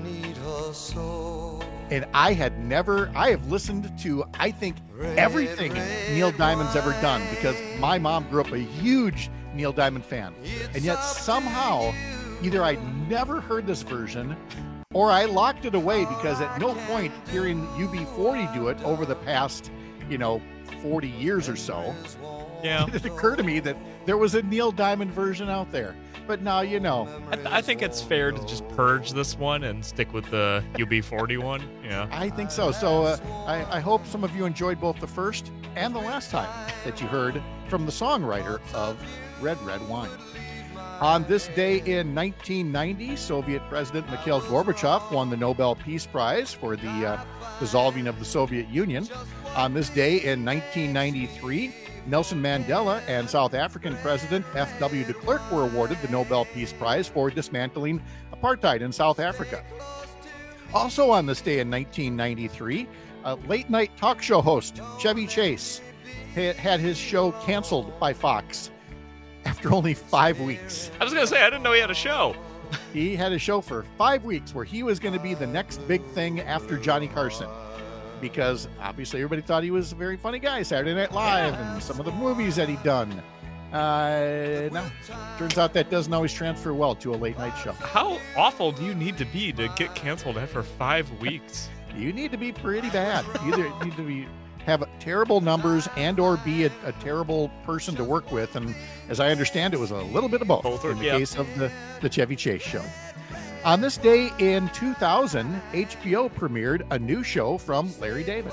And I have listened to, I think, everything Neil Diamond's ever done, because my mom grew up a huge Neil Diamond fan. And yet somehow, either I never heard this version, or I locked it away, because at no point hearing UB40 do it over the past, 40 years or so, it occurred to me that there was a Neil Diamond version out there. But now you know. I think it's fair to just purge this one and stick with the UB40 one. Yeah, I think so. So I hope some of you enjoyed both the first and the last time that you heard from the songwriter of Red Wine. On this day in 1990, Soviet President Mikhail Gorbachev won the Nobel Peace Prize for the dissolving of the Soviet Union. On this day in 1993, Nelson Mandela and South African President F.W. de Klerk were awarded the Nobel Peace Prize for dismantling apartheid in South Africa. Also on this day in 1993, late-night talk show host Chevy Chase had his show canceled by Fox after only 5 weeks. I was going to say, I didn't know he had a show. He had a show for 5 weeks where he was going to be the next big thing after Johnny Carson, because obviously everybody thought he was a very funny guy, Saturday Night Live, and some of the movies that he'd done. No, turns out that doesn't always transfer well to a late night show. How awful do you need to be to get canceled after 5 weeks? You need to be pretty bad. You either need to have terrible numbers and or be a terrible person to work with, and as I understand, it was a little bit of both in the case of the Chevy Chase show. On this day in 2000, HBO premiered a new show from Larry David.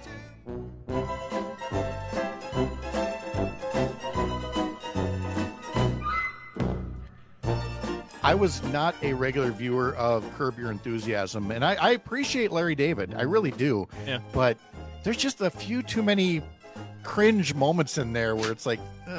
I was not a regular viewer of Curb Your Enthusiasm, and I appreciate Larry David. I really do. Yeah. But there's just a few too many cringe moments in there where it's like,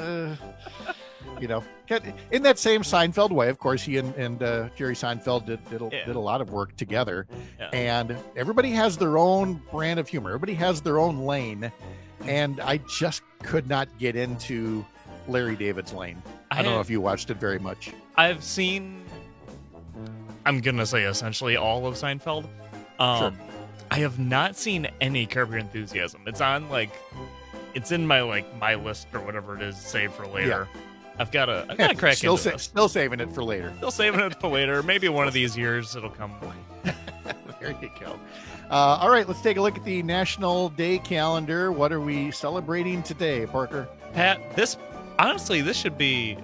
in that same Seinfeld way. Of course, he and Jerry Seinfeld did a lot of work together. Yeah. And everybody has their own brand of humor. Everybody has their own lane. And I just could not get into Larry David's lane. I don't know if you watched it very much. I've seen, I'm going to say essentially all of Seinfeld. Sure. I have not seen any Curb Your Enthusiasm. It's on it's in my list or whatever it is, save for later. Yeah. I've got to crack into this. Still saving it for later. Still saving it for later. Maybe one of these years it'll come. There you go. All right, let's take a look at the National Day calendar. What are we celebrating today, Parker? Pat, this should be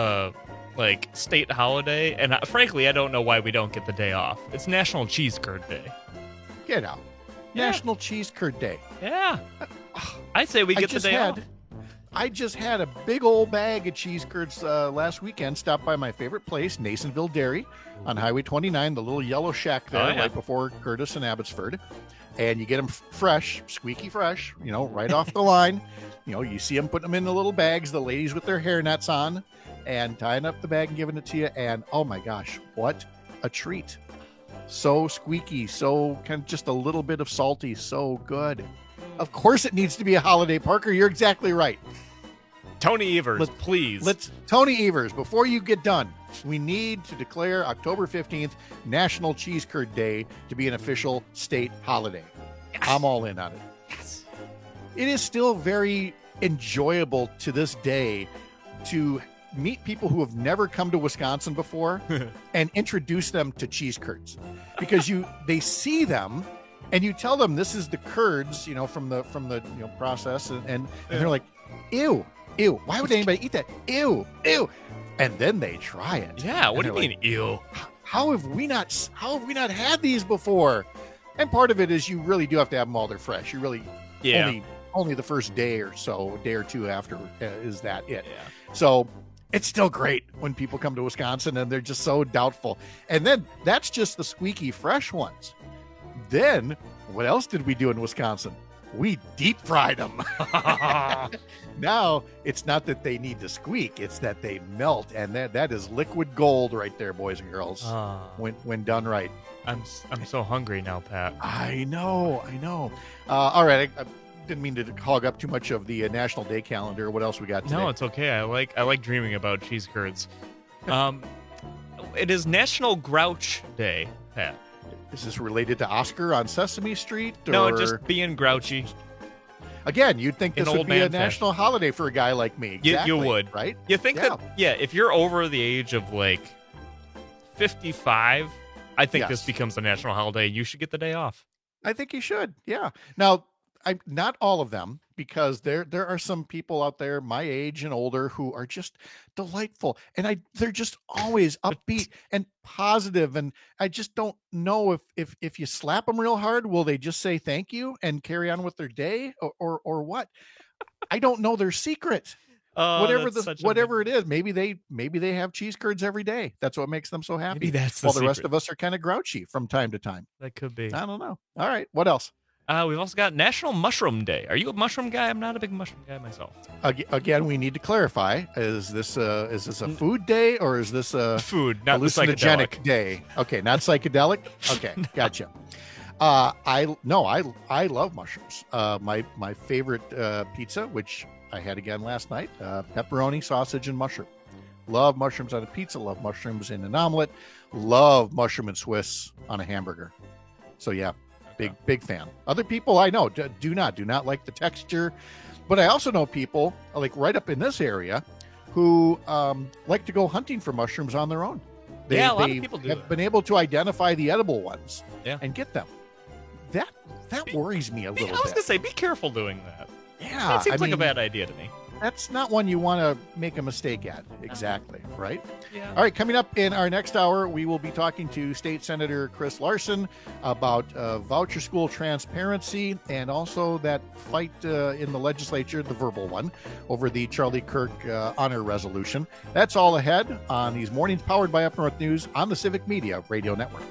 state holiday, and frankly, I don't know why we don't get the day off. It's National Cheese Curd Day. Get out. Yeah. National Cheese Curd Day. Yeah. I'd say we get the day off. I just had a big old bag of cheese curds last weekend. Stopped by my favorite place, Nasonville Dairy, on Highway 29, the little yellow shack there, right before Curtis and Abbotsford. And you get them fresh, squeaky fresh, right off the line. You see them putting them in the little bags, the ladies with their hairnets on, and tying up the bag and giving it to you. And oh my gosh, what a treat. So squeaky, so kind of just a little bit of salty, so good. Of course it needs to be a holiday, Parker. You're exactly right. Tony Evers, please. Tony Evers, before you get done, we need to declare October 15th National Cheese Curd Day to be an official state holiday. Yes. I'm all in on it. Yes. It is still very enjoyable to this day to meet people who have never come to Wisconsin before and introduce them to cheese curds, because they see them and you tell them this is the curds, from the process, and they're like, ew, why would anybody eat that? Ew. And then they try it. Yeah, what do you mean, ew? How have we not had these before? And part of it is you really do have to have them while they're fresh. You really only the first day or so, a day or two after is that it. Yeah. So it's still great when people come to Wisconsin and they're just so doubtful. And then that's just the squeaky fresh ones. Then what else did we do in Wisconsin? We deep fried them. Now it's not that they need to squeak, it's that they melt, and that is liquid gold right there, boys and girls. When done right. I'm so hungry now, Pat. I know. All right, I didn't mean to hog up too much of the National Day calendar. What else we got today? No, it's okay. I like dreaming about cheese curds. It is National Grouch Day, Pat. Is this related to Oscar on Sesame Street? Or... No, just being grouchy. Again, you'd think this would be a national holiday for a guy like me. Exactly, you would, right? You think that, if you're over the age of 55, I think this becomes a national holiday. You should get the day off. I think you should, yeah. Now, not all of them, because there are some people out there my age and older who are just delightful, and they're just always upbeat and positive, and I just don't know if you slap them real hard, will they just say thank you and carry on with their day, or what? I don't know their secret. Whatever it is, maybe they have cheese curds every day. That's what makes them so happy. Maybe that's the rest of us are kind of grouchy from time to time. That could be. I don't know. All right, what else? We've also got National Mushroom Day. Are you a mushroom guy? I'm not a big mushroom guy myself. Again, we need to clarify: is this a food day, or is this a food, not hallucinogenic day? Okay, not psychedelic. Okay, gotcha. I love mushrooms. My favorite pizza, which I had again last night, pepperoni, sausage, and mushroom. Love mushrooms on a pizza. Love mushrooms in an omelet. Love mushroom and Swiss on a hamburger. So yeah. Big fan. Other people I know do not like the texture, but I also know people like right up in this area who like to go hunting for mushrooms on their own. A lot of people have been able to identify the edible ones and get them. That worries me a little bit. I was gonna say, be careful doing that. Yeah, that seems like a bad idea to me. That's not one you want to make a mistake at. Exactly, right? Yeah. All right, coming up in our next hour, we will be talking to State Senator Chris Larson about voucher school transparency and also that fight in the legislature, the verbal one, over the Charlie Kirk honor resolution. That's all ahead on these mornings powered by Up North News on the Civic Media Radio Network.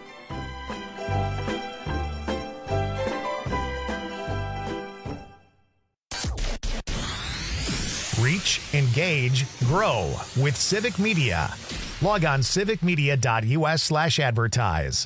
Reach, engage, grow with Civic Media. Log on civicmedia.us/advertise.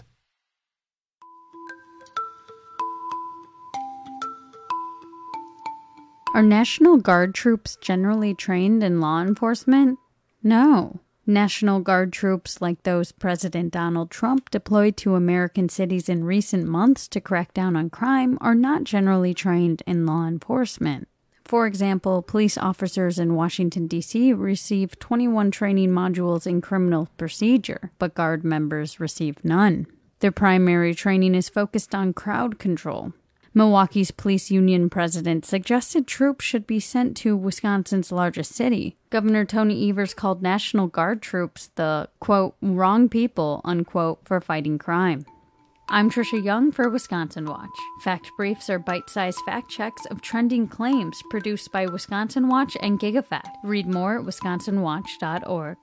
Are National Guard troops generally trained in law enforcement? No. National Guard troops like those President Donald Trump deployed to American cities in recent months to crack down on crime are not generally trained in law enforcement. For example, police officers in Washington, D.C. receive 21 training modules in criminal procedure, but Guard members receive none. Their primary training is focused on crowd control. Milwaukee's police union president suggested troops should be sent to Wisconsin's largest city. Governor Tony Evers called National Guard troops the, quote, wrong people, unquote, for fighting crime. I'm Trisha Young for Wisconsin Watch. Fact Briefs are bite-sized fact checks of trending claims produced by Wisconsin Watch and GigaFact. Read more at wisconsinwatch.org.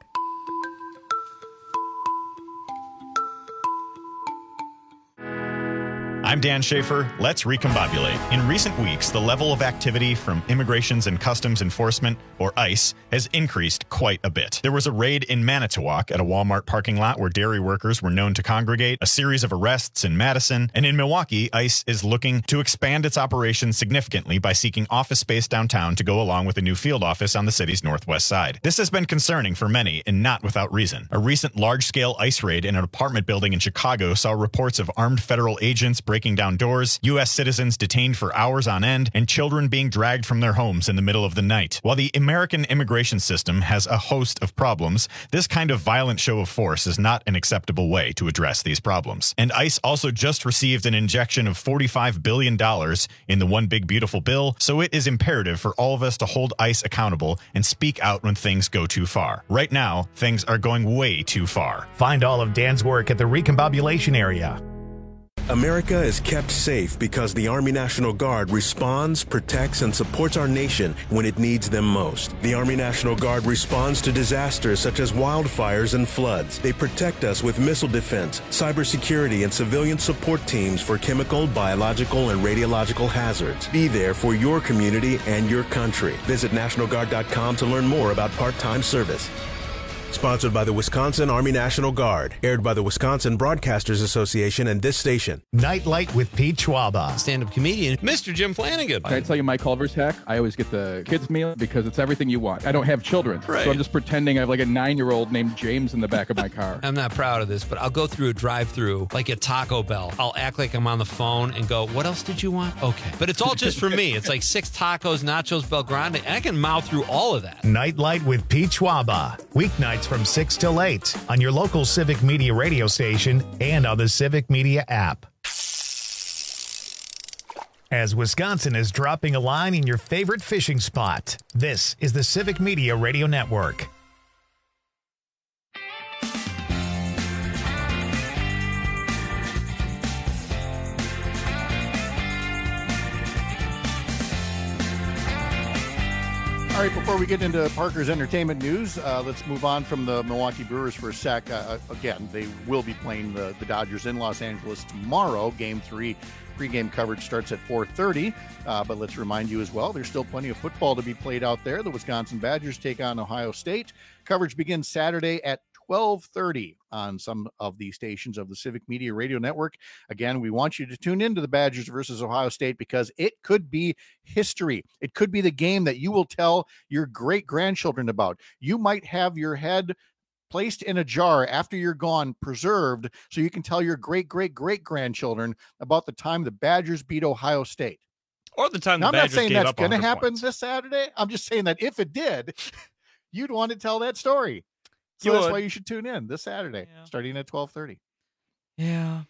I'm Dan Schaefer. Let's recombobulate. In recent weeks, the level of activity from Immigrations and Customs Enforcement, or ICE, has increased quite a bit. There was a raid in Manitowoc at a Walmart parking lot where dairy workers were known to congregate, a series of arrests in Madison, and in Milwaukee, ICE is looking to expand its operations significantly by seeking office space downtown to go along with a new field office on the city's northwest side. This has been concerning for many, and not without reason. A recent large-scale ICE raid in an apartment building in Chicago saw reports of armed federal agents breaking down doors, U.S. citizens detained for hours on end, and children being dragged from their homes in the middle of the night. While the American immigration system has a host of problems, this kind of violent show of force is not an acceptable way to address these problems. And ICE also just received an injection of $45 billion in the One Big Beautiful Bill, so it is imperative for all of us to hold ICE accountable and speak out when things go too far. Right now, things are going way too far. Find all of Dan's work at the Recombobulation area. America is kept safe because the Army National Guard responds, protects, and supports our nation when it needs them most. The Army National Guard responds to disasters such as wildfires and floods. They protect us with missile defense, cybersecurity, and civilian support teams for chemical, biological, and radiological hazards. Be there for your community and your country. Visit NationalGuard.com to learn more about part-time service. Sponsored by the Wisconsin Army National Guard. Aired by the Wisconsin Broadcasters Association and this station. Nightlight with Pete Schwaba. Stand-up comedian, Mr. Jim Flanagan. Can I tell you my Culver's hack? I always get the kids meal because it's everything you want. I don't have children. Right. So I'm just pretending I have like a 9-year-old named James in the back of my car. I'm not proud of this, but I'll go through a drive-thru like at Taco Bell. I'll act like I'm on the phone and go, what else did you want? Okay. But it's all just for me. It's like 6 tacos, nachos, Belgrande, and I can mouth through all of that. Nightlight with Pete Schwaba. Weeknights from 6 till 8 on your local Civic Media radio station and on the Civic Media app. As Wisconsin is dropping a line in your favorite fishing spot, this is the Civic Media Radio Network. All right, before we get into Parker's entertainment news, let's move on from the Milwaukee Brewers for a sec. Again, they will be playing the Dodgers in Los Angeles tomorrow. Game 3 pregame coverage starts at 4:30. But let's remind you as well, there's still plenty of football to be played out there. The Wisconsin Badgers take on Ohio State. Coverage begins Saturday at 12:30 on some of the stations of the Civic Media Radio Network. Again, we want you to tune into the Badgers versus Ohio State because it could be history. It could be the game that you will tell your great-grandchildren about. You might have your head placed in a jar after you're gone, preserved, so you can tell your great-great-great-grandchildren about the time the Badgers beat Ohio State. Or the time now, the Badgers gave up 100 points. I'm not saying that's going to happen this Saturday. I'm just saying that if it did, you'd want to tell that story. So that's why you should tune in this Saturday, starting at 12:30. Yeah,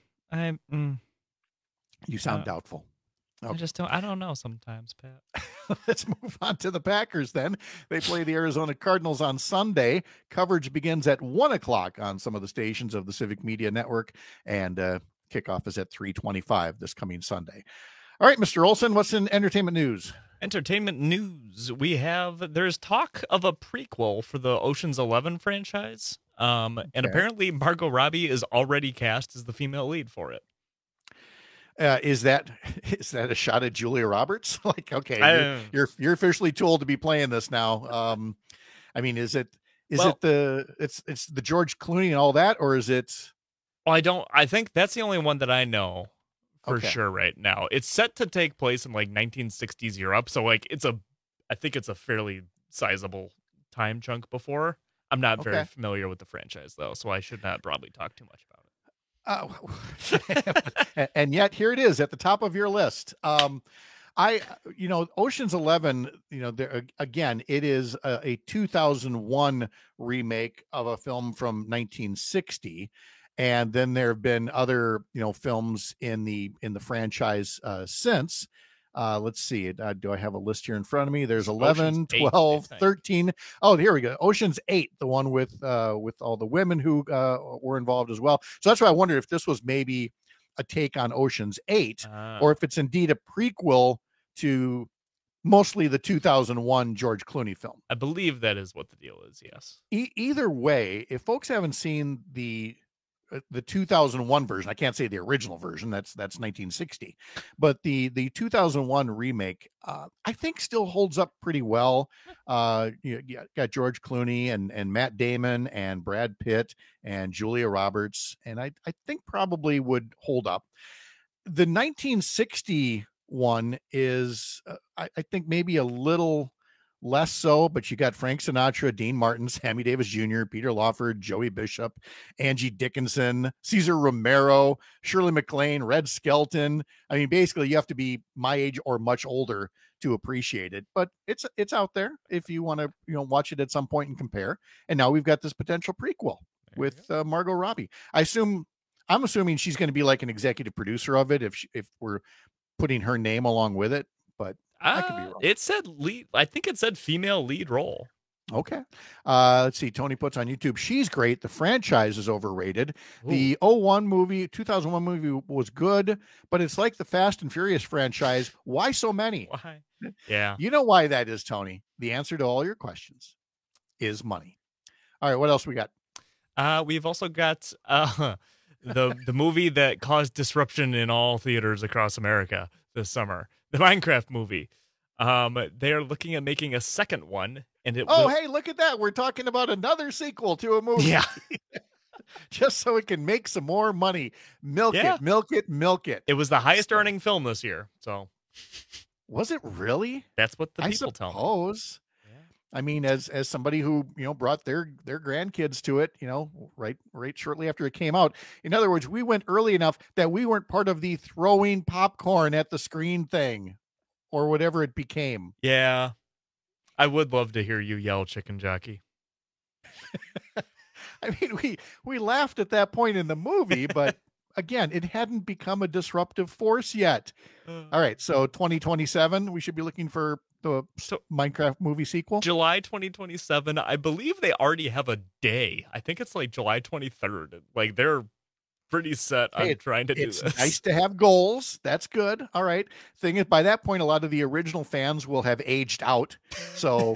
You sound doubtful. Okay. I don't know sometimes, Pat. Let's move on to the Packers then. They play the Arizona Cardinals on Sunday. Coverage begins at 1 o'clock on some of the stations of the Civic Media Network, and kickoff is at 3:25 this coming Sunday. All right, Mr. Olson, what's in entertainment news? Entertainment news. There's talk of a prequel for the Ocean's 11 franchise. And apparently Margot Robbie is already cast as the female lead for it. Is that a shot at Julia Roberts? Like, okay, you're officially told to be playing this now. I mean, is it the George Clooney and all that, or is it? Well, I think that's the only one that I know for sure right now. It's set to take place in like 1960s Europe, so like I think it's a fairly sizable time chunk before. I'm not very Okay. familiar with the franchise, though, so I should not probably talk too much about it. And yet here it is at the top of your list. Ocean's 11, again, it is a 2001 remake of a film from 1960. And then there have been other, films in the franchise since. Let's see. Do I have a list here in front of me? There's 11, 12, 13. Oh, here we go. Ocean's 8, the one with all the women who were involved as well. So that's why I wondered if this was maybe a take on Ocean's 8, or if it's indeed a prequel to mostly the 2001 George Clooney film. I believe that is what the deal is, yes. Either way, if folks haven't seen the 2001 version, I can't say the original version, that's 1960, but the 2001 remake, I think still holds up pretty well. You got George Clooney and Matt Damon and Brad Pitt and Julia Roberts, and I think probably would hold up. The 1960 one is, I think maybe a little less so, but you got Frank Sinatra, Dean Martin, Sammy Davis Jr., Peter Lawford, Joey Bishop, Angie Dickinson, Cesar Romero, Shirley MacLaine, Red Skelton. I mean, basically you have to be my age or much older to appreciate it, but it's out there if you want to, watch it at some point and compare. And now we've got this potential prequel with Margot Robbie. I'm assuming she's going to be like an executive producer of it if we're putting her name along with it, but I could be wrong. It said lead. I think it said female lead role. Okay. Let's see. Tony puts on YouTube, she's great. The franchise is overrated. Ooh. The 2001 movie was good, but it's like the Fast and Furious franchise. Why so many? Why? Yeah. You know why that is, Tony. The answer to all your questions is money. All right. What else we got? We've also got the movie that caused disruption in all theaters across America this summer, the Minecraft movie. They are looking at making a second one, and it. Hey, look at that! We're talking about another sequel to a movie. Yeah, just so it can make some more money. Milk it. It was the highest earning film this year. So, was it really? That's what the people tell me. I mean, as somebody who, brought their grandkids to it, right shortly after it came out. In other words, we went early enough that we weren't part of the throwing popcorn at the screen thing or whatever it became. Yeah. I would love to hear you yell chicken jockey. I mean, we laughed at that point in the movie, but again, it hadn't become a disruptive force yet. All right. So 2027, we should be looking for the Minecraft movie sequel. July 2027. I believe they already have a day. I think it's like July 23rd. Like they're pretty set on trying to do this. It's nice to have goals. That's good. All right. Thing is, by that point, a lot of the original fans will have aged out. So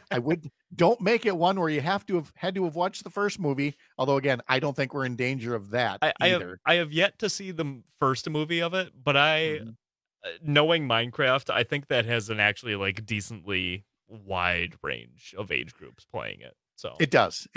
don't make it one where you had to have watched the first movie. Although again, I don't think we're in danger of that either. I have yet to see the first movie of it, but knowing Minecraft, I think that has an actually like decently wide range of age groups playing it. So it does.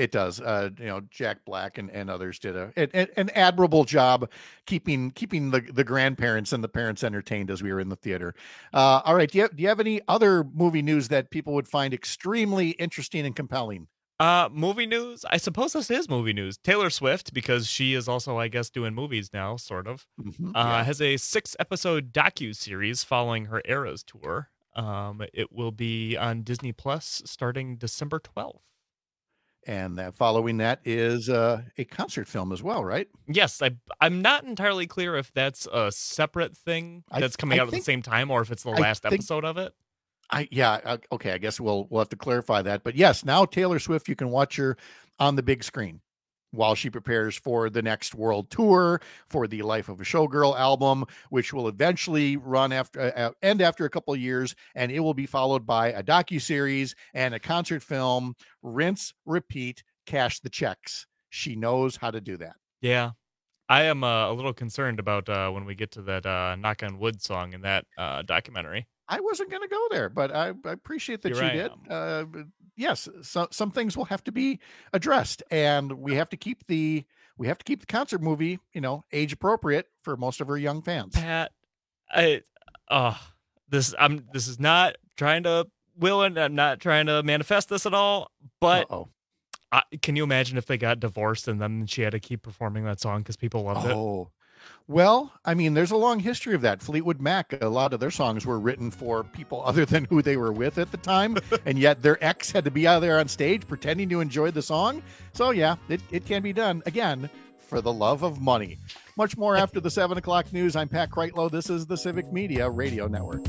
Jack Black and others did an admirable job keeping the grandparents and the parents entertained as we were in the theater. All right. Do you have any other movie news that people would find extremely interesting and compelling? Movie news. I suppose this is movie news. Taylor Swift, because she is also, I guess, doing movies now, sort of, has a 6-episode docu-series following her Eras tour. It will be on Disney Plus starting December 12th. And following that is a concert film as well, right? Yes, I'm not entirely clear if that's a separate thing that's coming out at the same time, or if it's the last episode of it. Okay. I guess we'll have to clarify that. But yes, now Taylor Swift, you can watch her on the big screen while she prepares for the next world tour, for the Life of a Showgirl album, which will eventually end after a couple of years, and it will be followed by a docuseries and a concert film. Rinse, repeat, cash the checks. She knows how to do that. Yeah. I am a little concerned about when we get to that Knock on Wood song in that documentary. I wasn't going to go there, but I appreciate that you did. Yes, some things will have to be addressed, and we have to keep the concert movie, age appropriate for most of our young fans. Pat, this is not trying to will, and I'm not trying to manifest this at all, but Can you imagine if they got divorced and then she had to keep performing that song because people loved it? Oh, well, I mean, there's a long history of that. Fleetwood Mac, a lot of their songs were written for people other than who they were with at the time, and yet their ex had to be out there on stage pretending to enjoy the song. So, yeah, it can be done, again, for the love of money. Much more after the 7 o'clock news. I'm Pat Kreitlow. This is the Civic Media Radio Network.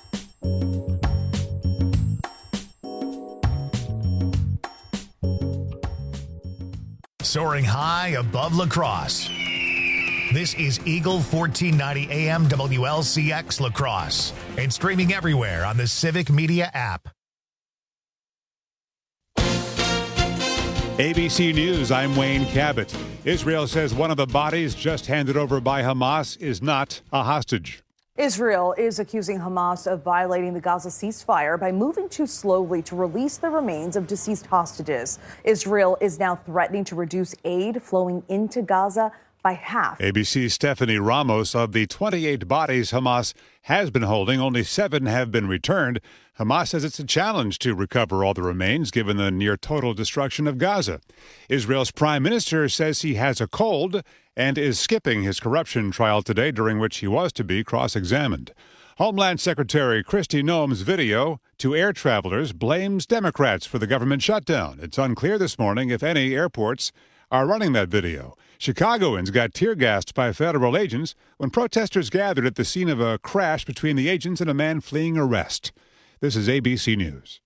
Soaring high above La Crosse. This is Eagle 1490 AM WLCX La Crosse and streaming everywhere on the Civic Media app. ABC News, I'm Wayne Cabot. Israel says one of the bodies just handed over by Hamas is not a hostage. Israel is accusing Hamas of violating the Gaza ceasefire by moving too slowly to release the remains of deceased hostages. Israel is now threatening to reduce aid flowing into Gaza by half. ABC's Stephanie Ramos, of the 28 bodies Hamas has been holding, only 7 have been returned. Hamas says it's a challenge to recover all the remains given the near total destruction of Gaza. Israel's prime minister says he has a cold and is skipping his corruption trial today, during which he was to be cross-examined. Homeland Secretary Kristi Noem's video to air travelers blames Democrats for the government shutdown. It's unclear this morning if any airports are running that video. Chicagoans got tear-gassed by federal agents when protesters gathered at the scene of a crash between the agents and a man fleeing arrest. This is ABC News.